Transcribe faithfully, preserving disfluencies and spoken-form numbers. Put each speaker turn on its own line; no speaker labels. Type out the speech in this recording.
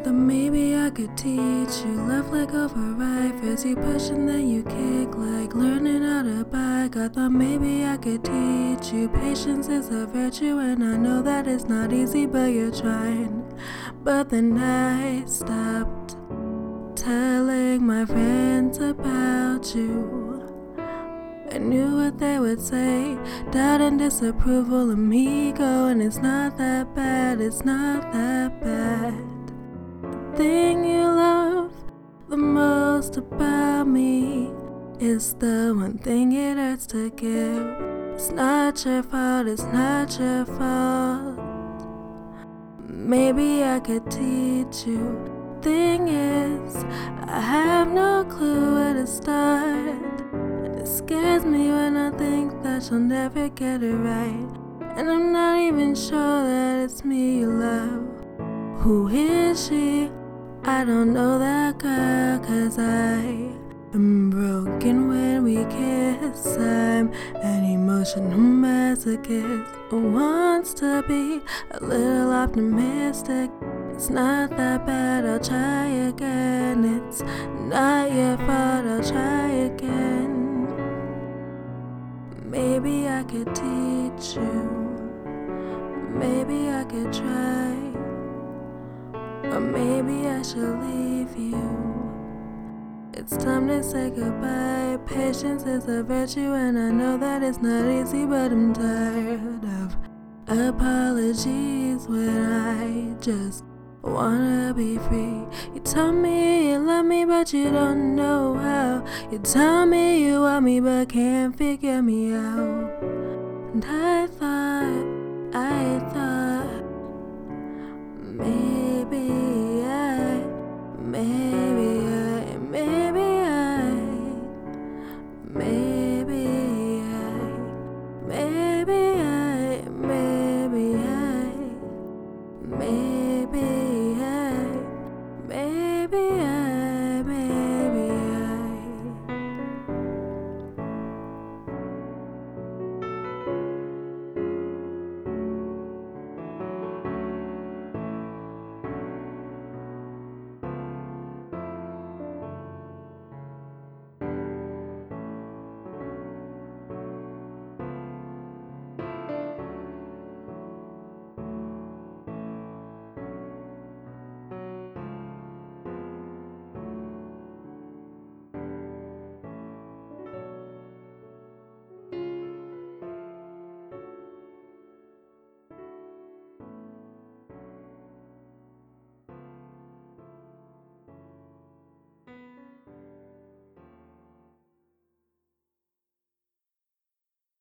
thought maybe I could teach you love like override. First you push and then you kick, like learning how to bike. I thought maybe I could teach you patience is a virtue, and I know that it's not easy, but you're trying. But then I stopped telling my friends about you. I knew what they would say, doubt and disapproval of me going, it's not that bad, it's not that bad. The thing you love the most about me is the one thing it hurts to give. It's not your fault, it's not your fault. Maybe I could teach you. Thing is, I have no clue where to start. It scares me when I think that you'll never get it right. And I'm not even sure that it's me you love. Who is she? I don't know that girl, cause I am broken when we kiss. I'm an emotional masochist who wants to be a little optimistic. It's not that bad, I'll try again. It's not your fault, I'll try again. Maybe I could teach you, maybe I could try, or maybe I should leave you. It's time to say goodbye. Patience is a virtue, and I know that it's not easy, but I'm tired of apologies when I just wanna be free. You tell me you love me, but you don't know how. You tell me you want me, but can't figure me out. And I thought, I thought maybe I, maybe I, maybe I, maybe I, maybe I, maybe I, maybe